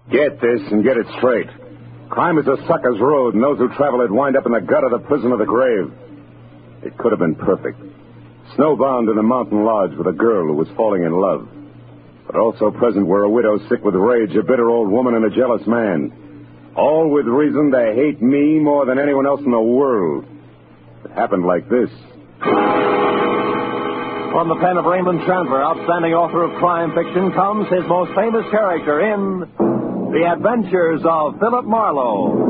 Get this and get it straight. Crime is a sucker's road, and those who travel it wind up in the gut of the prison of the grave. It could have been perfect. Snowbound in a mountain lodge with a girl who was falling in love. But also present were a widow sick with rage, a bitter old woman, and a jealous man. All with reason to hate me more than anyone else in the world. It happened like this. From the pen of Raymond Chandler, outstanding author of crime fiction, comes his most famous character in The Adventures of Philip Marlowe.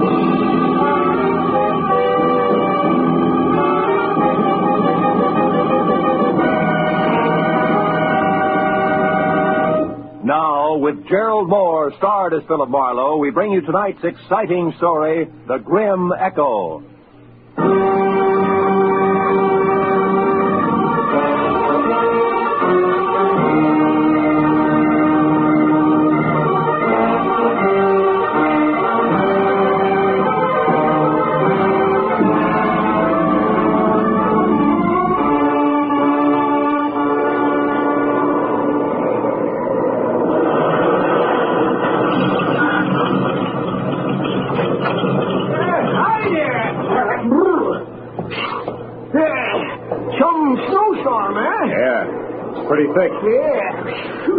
Now, with Gerald Moore, starred as Philip Marlowe, we bring you tonight's exciting story, The Grim Echo. Pretty thick. Yeah.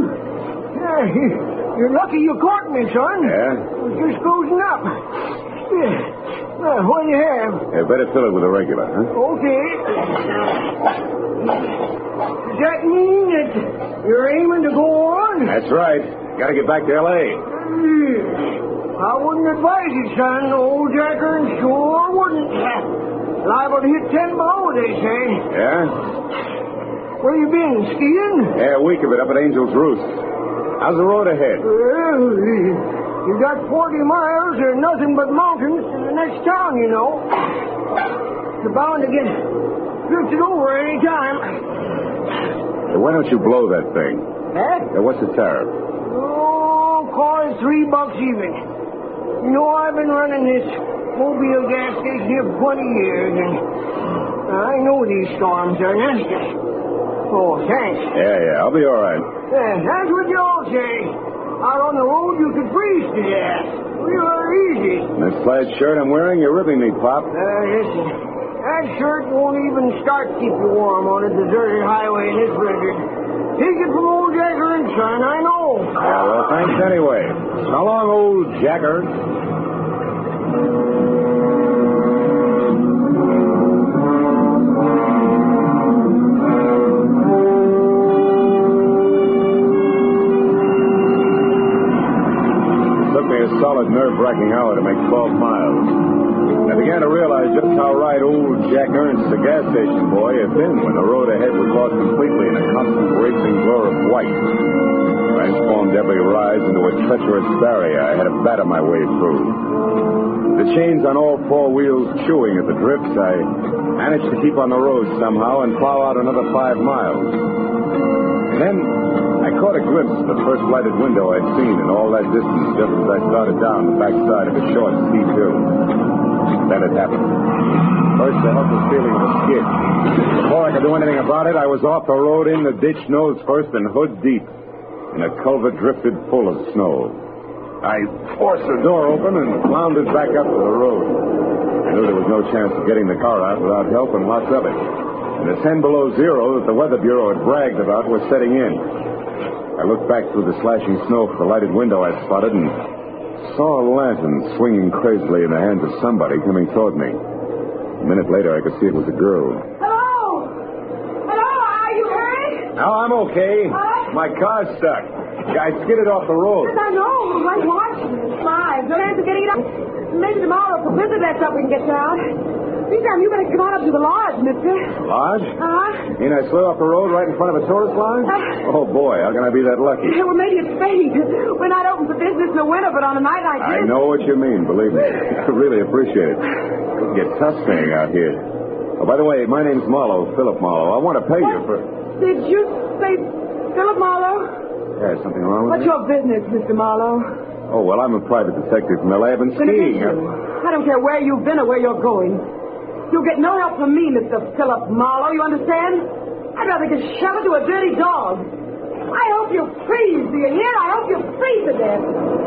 You're lucky you caught me, son. Yeah? I was just closing up. Yeah. What do you have? Better fill it with a regular, huh? Okay. Does that mean that you're aiming to go on? That's right. Gotta get back to L.A. I wouldn't advise it, son. Old Jacker and sure wouldn't. Liable to hit 10 below, they say. Yeah? Where you been, skiing? Yeah, a week of it up at Angel's Roost. How's the road ahead? Well, you got 40 miles or nothing but mountains to the next town, you know. You're bound to get drifted over any time. Hey, why don't you blow that thing? Huh? What's the tariff? Oh, call it $3 even. You know, I've been running this Mobile gas station here for 20 years, and I know these storms are nasty. Oh, thanks. Yeah, I'll be all right. That's what you all say. Out on the road, you could freeze to death. Real easy. This plaid shirt I'm wearing, you're ripping me, Pop. Listen, that shirt won't even start to keep you warm on a deserted highway in this blizzard. Take it from old Jacker and Son, I know. Yeah, well, thanks anyway. So long, old Jacker. Solid nerve-wracking hour to make 12 miles. I began to realize just how right old Jack Ernst, the gas station boy, had been when the road ahead was lost completely in a constant racing blur of white. Transformed every rise into a treacherous barrier I had to batter my way through. The chains on all four wheels chewing at the drifts, I managed to keep on the road somehow and plow out another 5 miles. And then I caught a glimpse of the first lighted window I'd seen in all that distance just as I started down the backside of a short, steep hill. Then it happened. First, the helpless feeling of a skid. Before I could do anything about it, I was off the road, in the ditch, nose first and hood deep, in a culvert drifted full of snow. I forced the door open and floundered back up to the road. I knew there was no chance of getting the car out without help and lots of it. And the 10 below zero that the Weather Bureau had bragged about was setting in. I looked back through the slashing snow for the lighted window I'd spotted and saw a lantern swinging crazily in the hands of somebody coming toward me. A minute later, I could see it was a girl. Hello? Hello, are you hurt? No, I'm okay. What? My car's stuck. I skidded off the road. I know. I'm watching. My, no chance of getting it up. Maybe tomorrow for visit that's up we can get you out. Meantime, you better come on up to the lodge, mister. Lodge? Uh-huh. You mean I slid off the road right in front of a tourist lodge? Oh, boy, how can I be that lucky? Well, maybe it's fate. We're not open for business in the winter, but on a night like I this... know what you mean, believe me. I really appreciate it. It can get tough staying out here. Oh, by the way, my name's Marlowe, Philip Marlowe. I want to pay you for... Did you say Philip Marlowe? Yeah, something wrong with What's you? your business, Mr. Marlowe? Oh, well, I'm a private detective from L.A. I've been skiing. I don't care where you've been or where you're going. You'll get no help from me, Mr. Philip Marlowe, you understand? I'd rather get shot into a dirty dog. I hope you freeze, do you hear? I hope you freeze to death.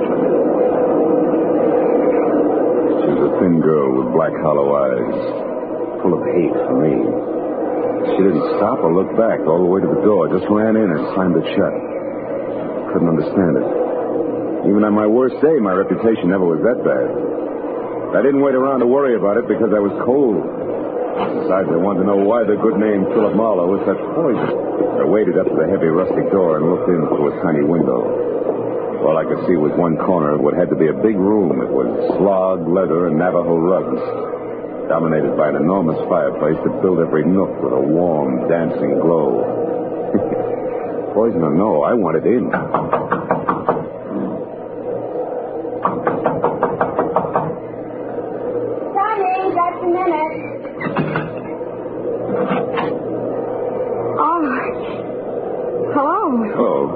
She was a thin girl with black hollow eyes, full of hate for me. She didn't stop or look back all the way to the door, just ran in and slammed it shut. Couldn't understand it. Even on my worst day, my reputation never was that bad. I didn't wait around to worry about it because I was cold. Besides, I wanted to know why the good name Philip Marlowe was such poison. I waded up to the heavy rustic door and looked in through a tiny window. All I could see was one corner of what had to be a big room. It was slog, leather, and Navajo rugs, dominated by an enormous fireplace that filled every nook with a warm, dancing glow. Poison or no, I wanted in. Johnny, just a minute. Oh. Hello. Oh.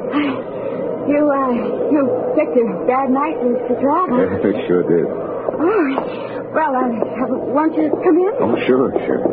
You picked a bad night to travel. Yeah, sure did. Oh. Well, won't you come in? Oh, sure.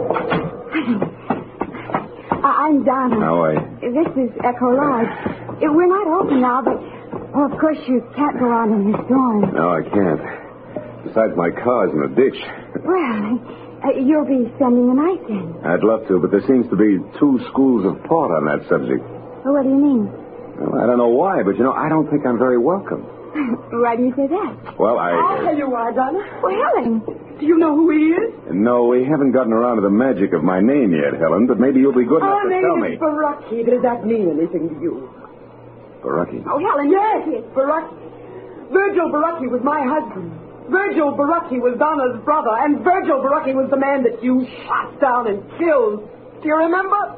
I'm Donna. How are you? This is Echo Lodge. We're not open now, but, well, of course, you can't go out in the storm. No, I can't. Besides, my car's in a ditch. Well, you'll be spending the night then. I'd love to, but there seems to be two schools of thought on that subject. Well, what do you mean? Well, I don't know why, but, I don't think I'm very welcome. Why do you say that? Well, I'll tell you why, Donna. Well, Helen. Do you know who he is? No, we haven't gotten around to the magic of my name yet, Helen, but maybe you'll be good enough to tell me. Baraki. Does that mean anything to you? Baraki? Oh, Helen, Yes, Baraki. Virgil Baraki was my husband. Virgil Baraki was Donna's brother, and Virgil Baraki was the man that you shot down and killed. Do you remember?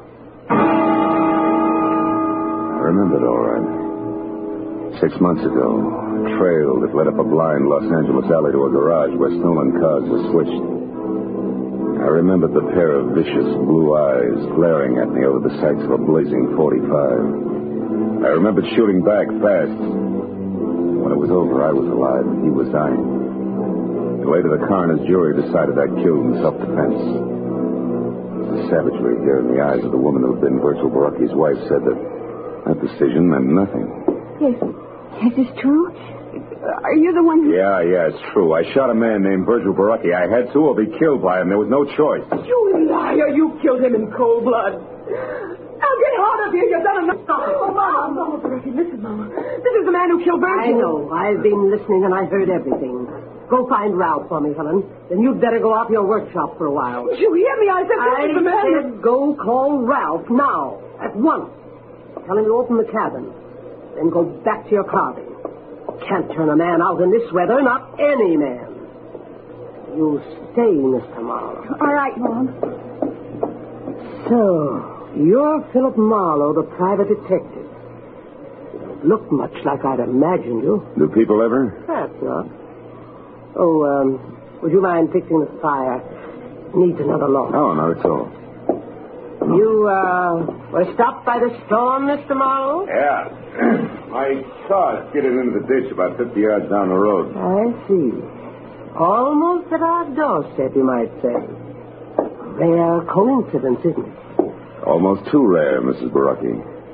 I remember it all right. 6 months ago, a trail that led up a blind Los Angeles alley to a garage where stolen cars were switched. I remembered the pair of vicious blue eyes glaring at me over the sights of a blazing .45. I remembered shooting back fast. When it was over, I was alive and he was dying. And later, the coroner's jury decided I killed in self-defense. The savagery here in the eyes of the woman who had been Virgil Baraki's wife said that decision meant nothing. Yes. Is this true? Are you the one who... Yeah, it's true. I shot a man named Virgil Baraki. I had to or be killed by him. There was no choice. You liar. You killed him in cold blood. Now get out of here. You've done enough. Stop it. Oh, Mama, Baraki, listen, Mama. This is the man who killed Virgil. I know. I've been listening and I heard everything. Go find Ralph for me, Helen. Then you'd better go out to your workshop for a while. Did you hear me? I said this is the man. I said go call Ralph now. At once. Tell him to open the cabin. Then go back to your carving. Can't turn a man out in this weather, not any man. You stay, Mr. Marlowe. All right, Mom. So, you're Philip Marlowe, the private detective. You don't look much like I'd imagined you. Do people ever? Perhaps not. Oh, would you mind fixing the fire? Needs another log. No, not at all. You, were stopped by the storm, Mr. Marlowe? Yeah. My car skidded into the ditch about 50 yards down the road. I see. Almost at our doorstep, you might say. Rare coincidence, isn't it? Almost too rare, Mrs. Baraki.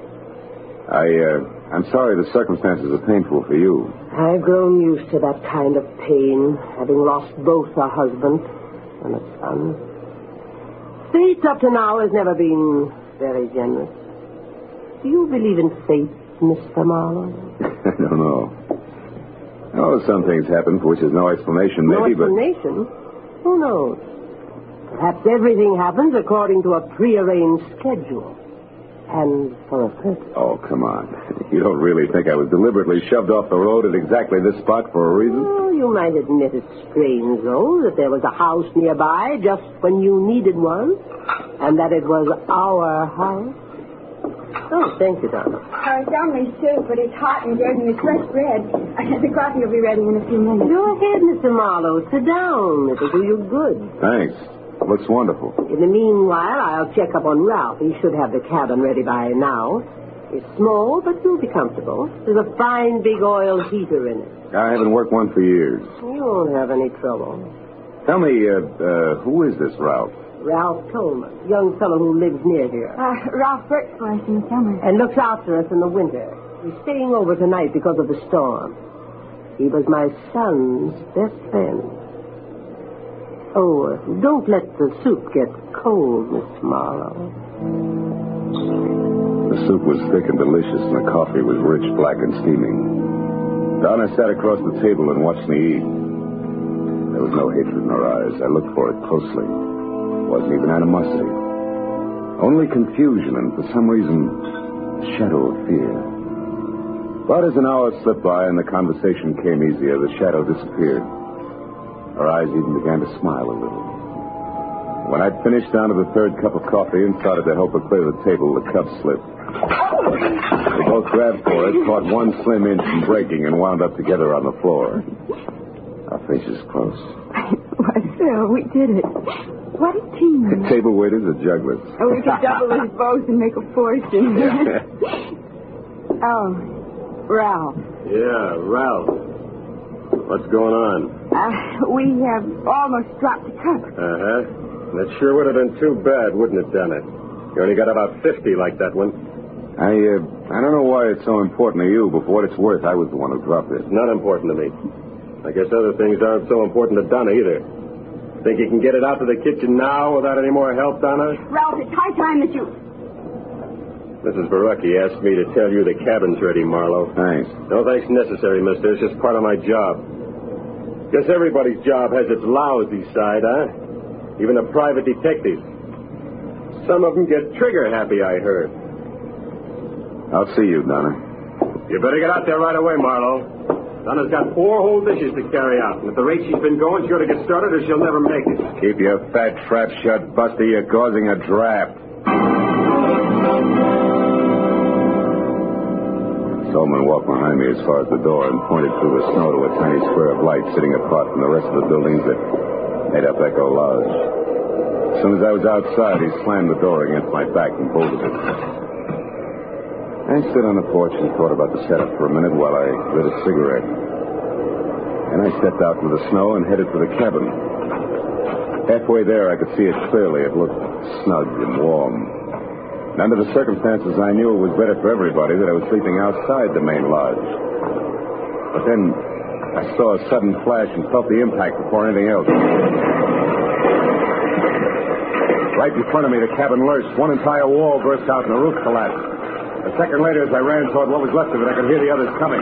I'm sorry the circumstances are painful for you. I've grown used to that kind of pain, having lost both a husband and a son. Fate up to now has never been very generous. Do you believe in fate, Mr. Marlowe? I don't know. Oh, some things happen for which there's no explanation, maybe, no explanation? Who knows? Perhaps everything happens according to a prearranged schedule. And for a purpose. Oh, come on. You don't really think I was deliberately shoved off the road at exactly this spot for a reason? Oh, you might admit it's strange, though, that there was a house nearby just when you needed one, and that it was our house. Oh, thank you, Donna. It's only soup, but it's hot and gave me a fresh bread. The coffee will be ready in a few minutes. Go ahead, Mr. Marlowe. Sit down. It'll do you good. Thanks. Looks wonderful. In the meanwhile, I'll check up on Ralph. He should have the cabin ready by now. It's small, but you'll be comfortable. There's a fine big oil heater in it. I haven't worked one for years. You won't have any trouble. Tell me, who is this Ralph? Ralph Coleman, young fellow who lives near here. Ralph works for us in the summer. And looks after us in the winter. He's staying over tonight because of the storm. He was my son's best friend. Oh, don't let the soup get cold, Mr. Marlowe. The soup was thick and delicious, and the coffee was rich, black, and steaming. Donna sat across the table and watched me eat. There was no hatred in her eyes. I looked for it closely. It wasn't even animosity. Only confusion and, for some reason, a shadow of fear. But as an hour slipped by and the conversation came easier, the shadow disappeared. Her eyes even began to smile a little. When I'd finished down to the third cup of coffee and started to help her clear the table, the cup slipped. We both grabbed for it, caught one slim inch from breaking, and wound up together on the floor. Our faces close. Why, Phil, we did it. What a team. Table waiters are jugglers. Oh, we could double his both and make a fortune. Oh, Ralph. Yeah, Ralph. What's going on? We have almost dropped the cup. Uh-huh. That sure would have been too bad, wouldn't it, Donna? You only got about 50 like that one. I don't know why it's so important to you, but for what it's worth, I was the one who dropped it. It's not important to me. I guess other things aren't so important to Donna either. Think you can get it out to the kitchen now without any more help, Donna? Ralph, it's high time that you... Mrs. Barucki asked me to tell you the cabin's ready, Marlowe. Thanks. No thanks necessary, mister. It's just part of my job. Guess everybody's job has its lousy side, huh? Even the private detectives. Some of them get trigger happy, I heard. I'll see you, Donna. You better get out there right away, Marlowe. Donna's got 4 whole dishes to carry out. And at the rate she's been going, she's going to get started or she'll never make it. Keep your fat trap shut, Buster. You're causing a draft. Tolman walked behind me as far as the door and pointed through the snow to a tiny square of light sitting apart from the rest of the buildings that made up Echo Lodge. As soon as I was outside, he slammed the door against my back and bolted it. I stood on the porch and thought about the setup for a minute while I lit a cigarette. Then I stepped out into the snow and headed for the cabin. Halfway there, I could see it clearly. It looked snug and warm. And under the circumstances, I knew it was better for everybody that I was sleeping outside the main lodge. But then I saw a sudden flash and felt the impact before anything else. Right in front of me, the cabin lurched. One entire wall burst out and the roof collapsed. A second later, as I ran toward what was left of it, I could hear the others coming.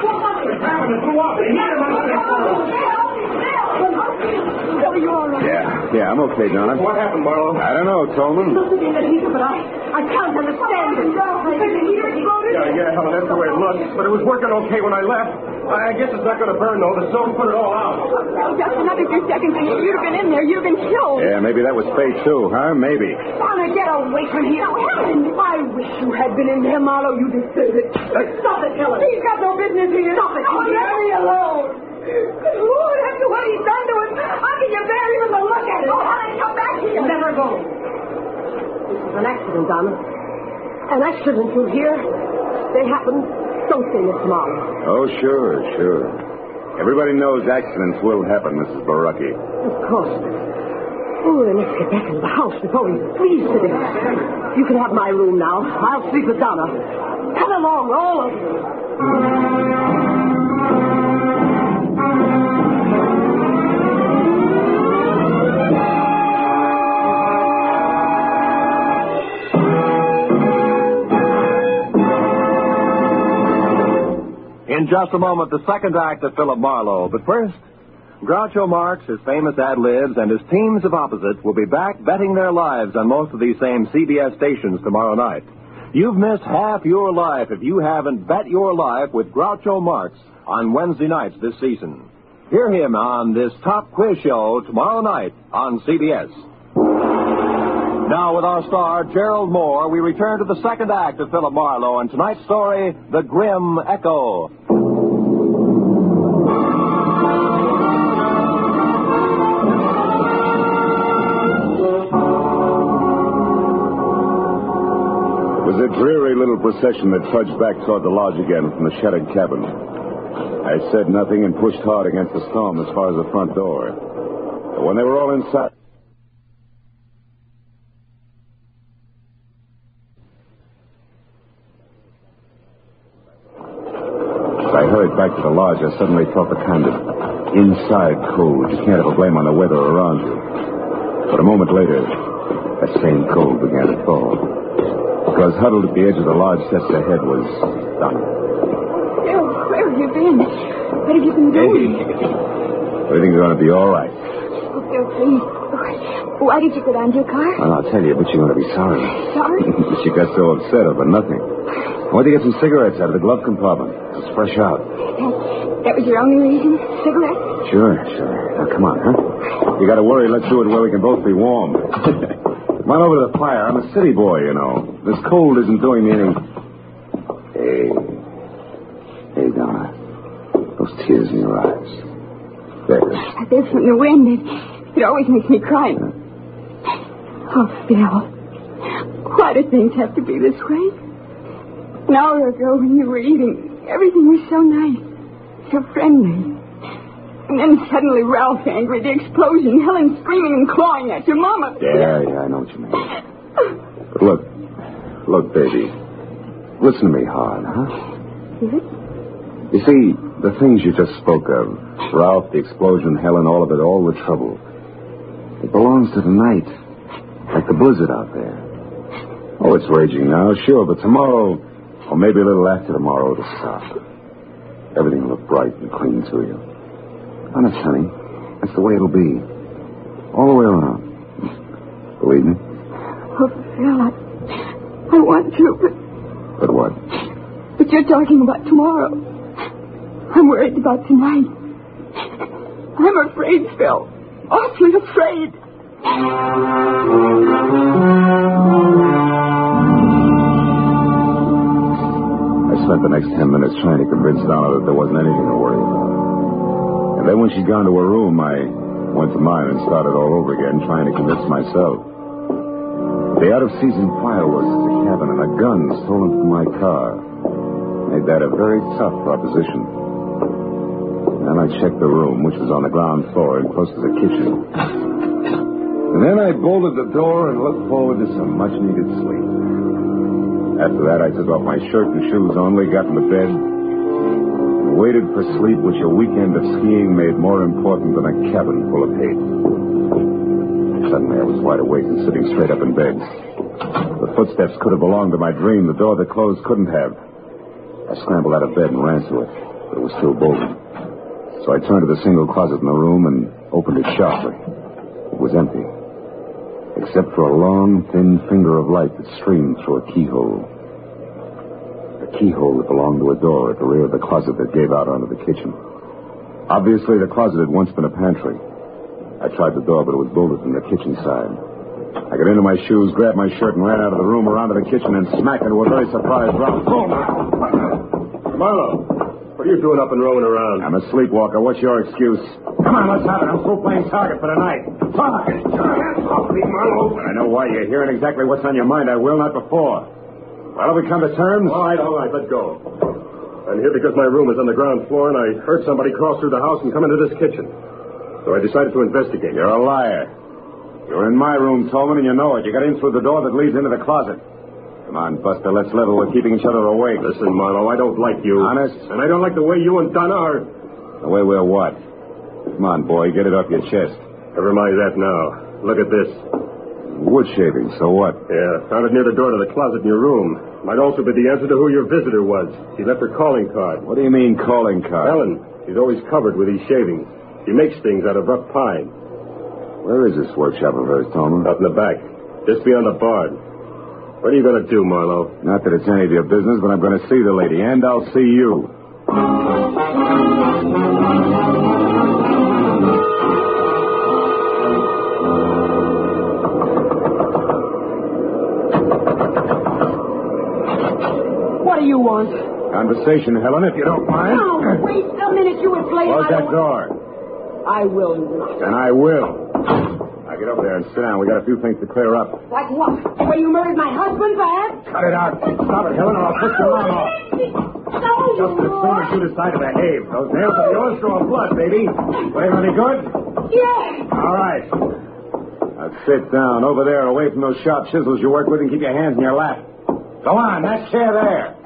Yeah, I'm okay, Donna. What happened, Marlowe? I don't know, Tolman. Something in the heater, but I can't understand it. The heater exploded? Yeah, Helen, that's the way it looks. But it was working okay when I left. I guess it's not going to burn, though. The smoke put it all out. Well, just another few seconds, and if you'd have been in there, you'd have been killed. Yeah, maybe that was fate, too, huh? Maybe. Donna, get away from here. Helen, I wish you had been in there, Marlowe. You deserve it. Stop it, Helen. He's got no business here. Stop it. Oh, let me alone. Lord, after what he's done to us, how can you bear even to look at it? Oh, Helen, come back here. Let her go. This is an accident, Donna. An accident, you hear? They happened. Don't say this tomorrow. Oh, sure. Everybody knows accidents will happen, Mrs. Barucki. Of course. Oh, then let's get back into the house before we freeze to death. You can have my room now. I'll sleep with Donna. Come along, all of you. In just a moment, the second act of Philip Marlowe. But first, Groucho Marx, his famous ad-libs, and his teams of opposites will be back betting their lives on most of these same CBS stations tomorrow night. You've missed half your life if you haven't bet your life with Groucho Marx on Wednesday nights this season. Hear him on this top quiz show tomorrow night on CBS. Now, with our star, Gerald Moore, we return to the second act of Philip Marlowe and tonight's story, The Grim Echo. It was a dreary little procession that trudged back toward the lodge again from the shuttered cabin. I said nothing and pushed hard against the storm as far as the front door. But when they were all inside... I suddenly felt the kind of inside cold. You can't have a blame on the weather around you. But a moment later, that same cold began to thaw. Because huddled at the edge of the large chest ahead was Donna. Phil, where have you been? What have you been doing? Everything's going to be all right. Oh, Phil, please. Why did you go down to your car? Well, I'll tell you, but you're going to be sorry. Sorry? She got so upset over nothing. I went to get some cigarettes out of the glove compartment. It was fresh out. That was your only reason? Cigarettes? Sure. Now, come on, huh? You got to worry. Let's do it where we can both be warm. Come on over to the fire. I'm a city boy, you know. This cold isn't doing me any... Hey, Donna. Those tears in your eyes. There. They're from the wind. It always makes me cry. Oh, Phil. Why do things have to be this way? An hour ago when you were eating, everything was so nice, so friendly. And then suddenly Ralph angry, the explosion, Helen screaming and clawing at your mama. Yeah, I know what you mean. But look, baby. Listen to me hard, huh? You see, the things you just spoke of, Ralph, the explosion, Helen, all of it, all the trouble, it belongs to the night, like the blizzard out there. Oh, it's raging now, sure, but tomorrow, or maybe a little after tomorrow, it'll stop. Everything will look bright and clean to you. Honest, honey, that's the way it'll be. All the way around. Believe me? Oh, Phil, I want to, but... But what? But you're talking about tomorrow. I'm worried about tonight. I'm afraid, Phil. Awfully afraid. I spent the next 10 minutes trying to convince Donna that there wasn't anything to worry about. And then when she'd gone to her room, I went to mine and started all over again, trying to convince myself. The out-of-season fireworks at the cabin and a gun stolen from my car made that a very tough proposition. Then I checked the room, which was on the ground floor and close to the kitchen. And then I bolted the door and looked forward to some much-needed sleep. After that, I took off my shirt and shoes only, got into bed, and waited for sleep, which a weekend of skiing made more important than a cabin full of hate. Suddenly, I was wide awake and sitting straight up in bed. The footsteps could have belonged to my dream. The door that closed couldn't have. I scrambled out of bed and ran to it, but it was still bolted. So I turned to the single closet in the room and opened it sharply. It was empty, except for a long, thin finger of light that streamed through a keyhole. A keyhole that belonged to a door at the rear of the closet that gave out onto the kitchen. Obviously, the closet had once been a pantry. I tried the door, but it was bolted from the kitchen side. I got into my shoes, grabbed my shirt, and ran out of the room around to the kitchen and smacked into a very surprised Ralph. Marlowe, what are you doing up and roaming around? I'm a sleepwalker. What's your excuse? Come on, let's have it. I'm still playing target for tonight. Talk. Get your hands off me, Marlowe. I know why you're here and exactly what's on your mind. I will, not before. Well, have we come to terms? All right, let go. I'm here because my room is on the ground floor, and I heard somebody cross through the house and come into this kitchen. So I decided to investigate. You're a liar. You're in my room, Tolman, and you know it. You got in through the door that leads into the closet. Come on, Buster, let's level. We're keeping each other awake. Listen, Marlowe, I don't like you. Honest? And I don't like the way you and Donna are... The way we're what? Come on, boy, get it off your chest. Never mind that now. Look at this. Wood shaving, so what? Yeah, found it near the door to the closet in your room. Might also be the answer to who your visitor was. She left her calling card. What do you mean, calling card? Helen. She's always covered with these shavings. She makes things out of rough pine. Where is this workshop of hers, Tolman? Out in the back. Just beyond the barn. What are you going to do, Marlowe? Not that it's any of your business, but I'm going to see the lady, and I'll see you. What do you want? Conversation, Helen, if you don't mind. No, wait a minute. You were playing. Close that door. I will not. And I will. Now get over there and sit down. We got a few things to clear up. Like what? The way you murdered my husband, perhaps? Cut it out. Stop it, Helen, or I'll push your arm off. No, Just as soon as you decide to behave. Those nails are yours, drawing blood, baby. Flavor any good? Yes. All right. Now sit down over there, away from those sharp chisels you work with, and keep your hands in your lap. Go on, that chair there. Phil!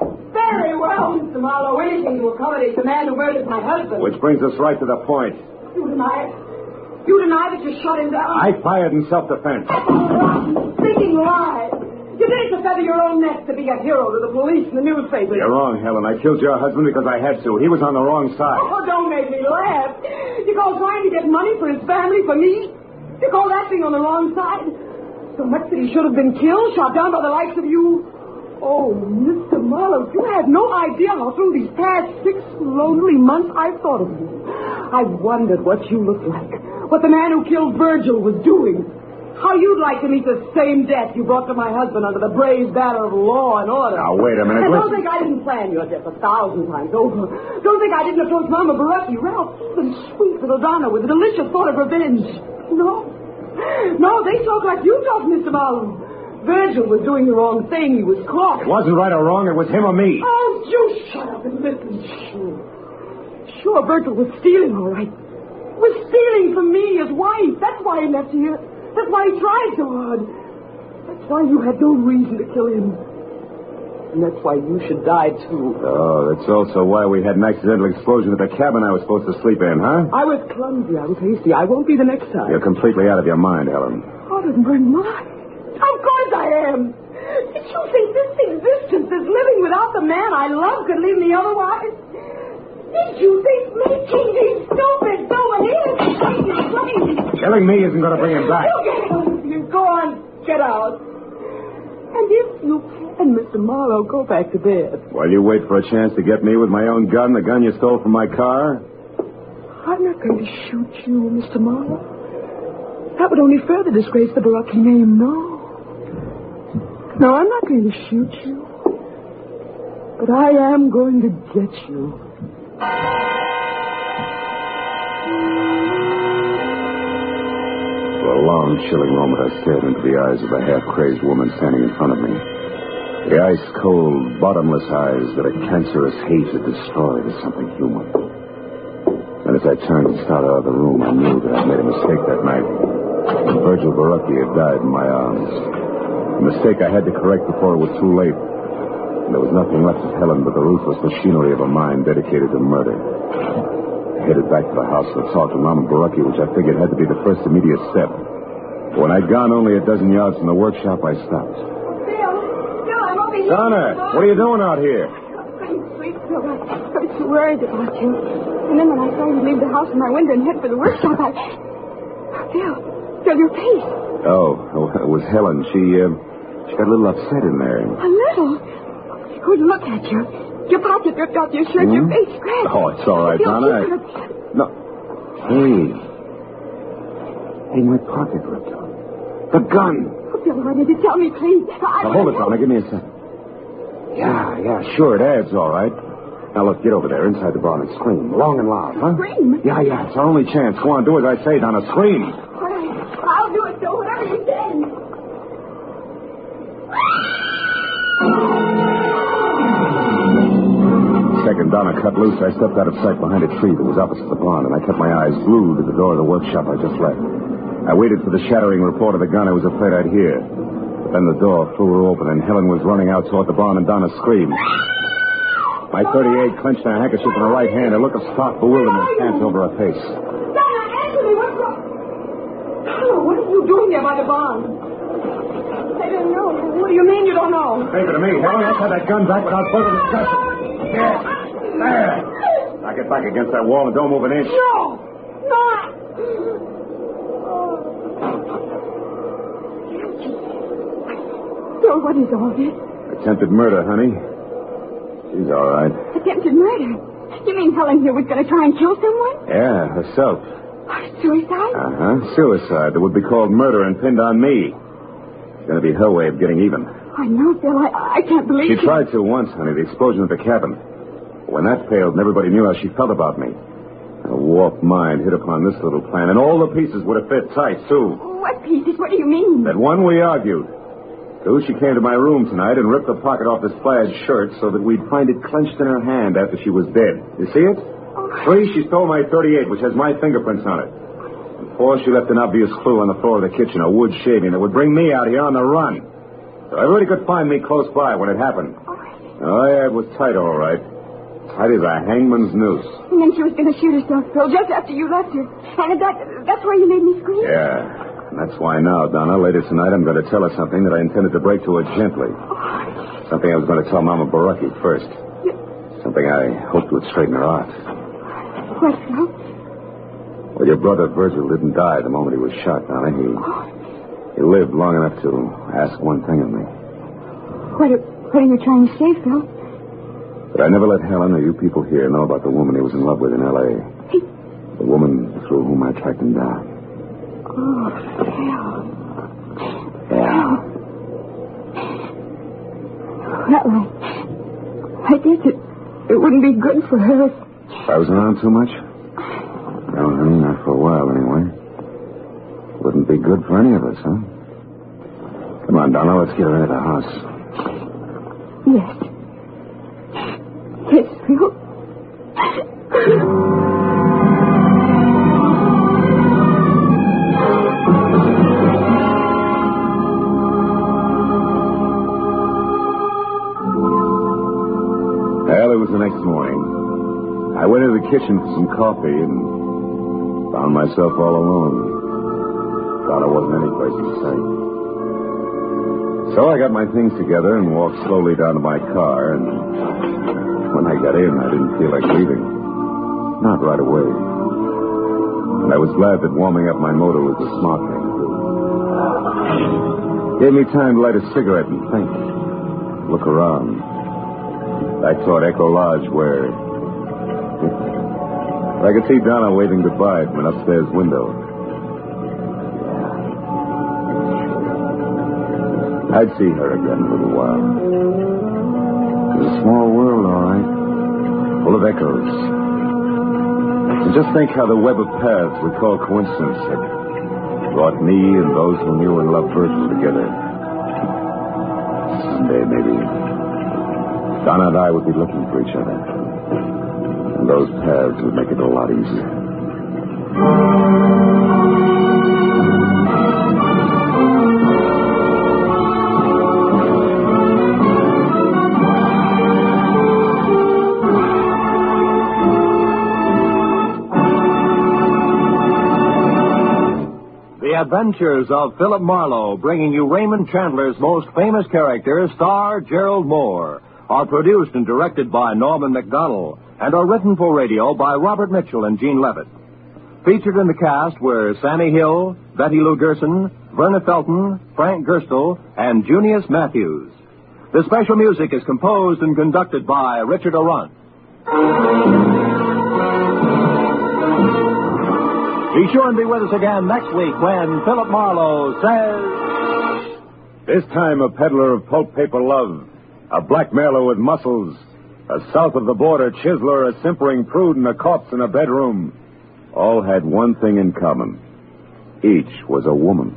Very well, Mr. Marlowe. Anything to accommodate the man who murdered my husband. Which brings us right to the point. You deny it. You deny that you shot him down. I fired in self-defense. Speaking lies. You did it to feather your own nest to be a hero to the police and the newspapers. You're wrong, Helen. I killed your husband because I had to. He was on the wrong side. Oh, don't make me laugh. You call trying to get money for his family, for me? You call that being on the wrong side? So much that he should have been killed, shot down by the likes of you? Oh, Mr. Marlowe, you have no idea how through these past 6 lonely months I've thought of you. I've wondered what you looked like, what the man who killed Virgil was doing. How you'd like to meet the same death you brought to my husband under the brave banner of law and order. Now, wait a minute. And don't think I didn't plan your death 1,000 times over. Don't think I didn't approach Mama Baraki, Ralph, and sweet little Donna with a delicious thought of revenge. No. No, they talk like you talk, Mr. Marlowe. Virgil was doing the wrong thing. He was caught. It wasn't right or wrong. It was him or me. Oh, you shut up and listen. Sure, Virgil was stealing, all right. Was stealing from me, his wife. That's why he left here. That's why he tried so hard. That's why you had no reason to kill him. And that's why you should die, too. Oh, that's also why we had an accidental explosion at the cabin I was supposed to sleep in, huh? I was clumsy. I was hasty. I won't be the next time. You're completely out of your mind, Helen. Out of my mind? Of course I am. Did you think this existence, this living without the man I love, could leave me otherwise? Did you think making these stupid, Killing me isn't going to bring him back. You get out. You go on, get out. And if you can, Mr. Marlowe, go back to bed. While you wait for a chance to get me with my own gun, the gun you stole from my car? I'm not going to shoot you, Mr. Marlowe. That would only further disgrace the Baraki name, no. No, I'm not going to shoot you. But I am going to get you. For a long, chilling moment, I stared into the eyes of the half-crazed woman standing in front of me. The ice-cold, bottomless eyes that a cancerous hate had destroyed as something human. And as I turned and started out of the room, I knew that I'd made a mistake that night. Virgil Baraki had died in my arms. A mistake I had to correct before it was too late. And there was nothing left of Helen but the ruthless machinery of a mind dedicated to murder. I headed back to the house to talk to Mama Baraki, which I figured had to be the first immediate step. But when I'd gone only a dozen yards from the workshop, I stopped. Bill, I'm over here. Donna, what are you doing out here? Sweet Bill, I was too worried about you. And then when I saw you leave the house from my window and head for the workshop, Bill, your face. Oh, it was Helen. She got a little upset in there. A little? Good look at you. Your pocket ripped off your shirt, your face scratched. Oh, it's all right, Bill, Donna. No. Hey, my pocket ripped off. The gun. Oh, Bill, why did you tell me, please? Now, hold it, Donna. Give me a second. Yeah, sure, it adds, all right. Now, look, get over there inside the barn and scream. Long and loud, huh? Scream? Yeah, it's our only chance. Go on, do as I say, Donna. Scream. All right, I'll do it, Bill, whatever you say. Second Donna cut loose, I stepped out of sight behind a tree that was opposite the barn, and I kept my eyes glued to the door of the workshop I just left. I waited for the shattering report of the gun I was afraid I'd hear. But then the door flew open, and Helen was running out toward the barn, and Donna screamed. My .38 clenched in a handkerchief in her right hand. A look of stark bewilderment passed over her face. Donna, answer me. What's wrong? Oh, what are you doing there by the barn? I don't know. What do you mean you don't know? Favor to me, Helen. Let's have that gun back without further discussion. Yeah. There. Now get back against that wall and don't move an inch. No. Bill, what is all this? Attempted murder, honey. She's all right. Attempted murder? You mean Helen here was going to try and kill someone? Yeah, herself. Suicide? Uh-huh. Suicide that would be called murder and pinned on me. It's going to be her way of getting even. I know, Bill. I can't believe She tried to once, honey, the explosion at the cabin. When that failed and everybody knew how she felt about me, a warped mind hit upon this little plan, and all the pieces would have fit tight, too. What pieces? What do you mean? That one, we argued. Two, she came to my room tonight and ripped the pocket off this plaid shirt so that we'd find it clenched in her hand after she was dead. You see it? Oh. Three, she stole my .38, which has my fingerprints on it. And four, she left an obvious clue on the floor of the kitchen, a wood shaving that would bring me out here on the run. So everybody could find me close by when it happened. Oh, Oh, yeah, it was tight, all right. Tight as a hangman's noose. And then she was going to shoot herself, Phil, just after you left her. And that's why you made me scream? Yeah. And that's why now, Donna, later tonight, I'm going to tell her something that I intended to break to her gently. Something I was going to tell Mama Baraki first. Something I hoped would straighten her out. What, Phil? Well, your brother Virgil didn't die the moment he was shot, Donna. He lived long enough to ask one thing of me. What are you trying to say, Phil? But I never let Helen or you people here know about the woman he was in love with in L.A. The woman through whom I tracked him down. Oh, Phil. Yeah. Well, I guess it wouldn't be good for her If I was around too much? No, honey, not for a while, anyway. Wouldn't be good for any of us, huh? Come on, Donna, let's get her into the house. Yes. Yes, Phil. Well, it was the next morning. I went into the kitchen for some coffee and found myself all alone. Donna wasn't any place in sight. So I got my things together and walked slowly down to my car, and when I got in, I didn't feel like leaving. Not right away. And I was glad that warming up my motor was a smart thing to do. Gave me time to light a cigarette and think. Look around. Back toward Echo Lodge, where I could see Donna waving goodbye from an upstairs window. I'd see her again in a little while. It was a small world, all right, full of echoes. And just think how the web of paths we call coincidence had brought me and those who knew and loved Virgil together. Someday, maybe, Donna and I would be looking for each other. And those paths would make it a lot easier. The Adventures of Philip Marlowe, bringing you Raymond Chandler's most famous character, star Gerald Moore, are produced and directed by Norman McDonnell and are written for radio by Robert Mitchell and Gene Levitt. Featured in the cast were Sammy Hill, Betty Lou Gerson, Verna Felton, Frank Gerstle, and Junius Matthews. The special music is composed and conducted by Richard Arant. Be sure and be with us again next week when Philip Marlowe says... This time a peddler of pulp paper love, a blackmailer with muscles, a south-of-the-border chiseler, a simpering prude, and a corpse in a bedroom, all had one thing in common. Each was a woman.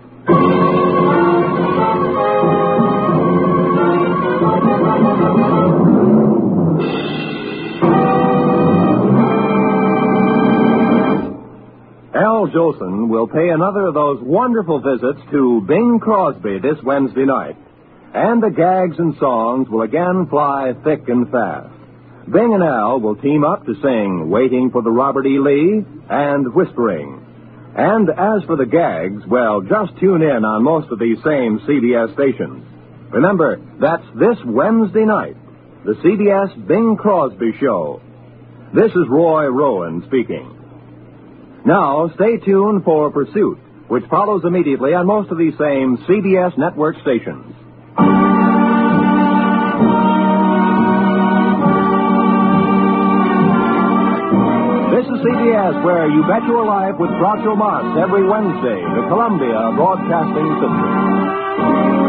Al Jolson will pay another of those wonderful visits to Bing Crosby this Wednesday night. And the gags and songs will again fly thick and fast. Bing and Al will team up to sing Waiting for the Robert E. Lee and Whispering. And as for the gags, well, just tune in on most of these same CBS stations. Remember, that's this Wednesday night, the CBS Bing Crosby Show. This is Roy Rowan speaking. Now, stay tuned for Pursuit, which follows immediately on most of these same CBS network stations. This is CBS, where you bet your life with Groucho Marx every Wednesday, the Columbia Broadcasting System.